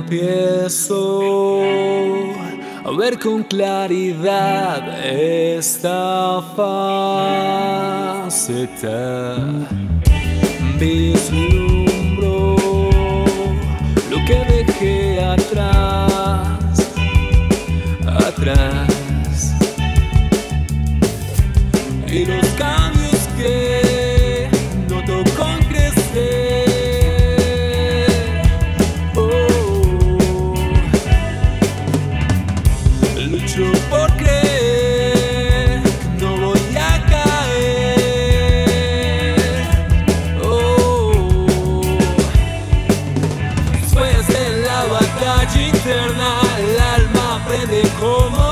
empiezo a ver con claridad esta faceta. Vislumbro lo que dejé atrás, y los cambios que noto con crecer. Lucho por creer que no voy a caer. Después de la batalla interna, el alma aprende cómo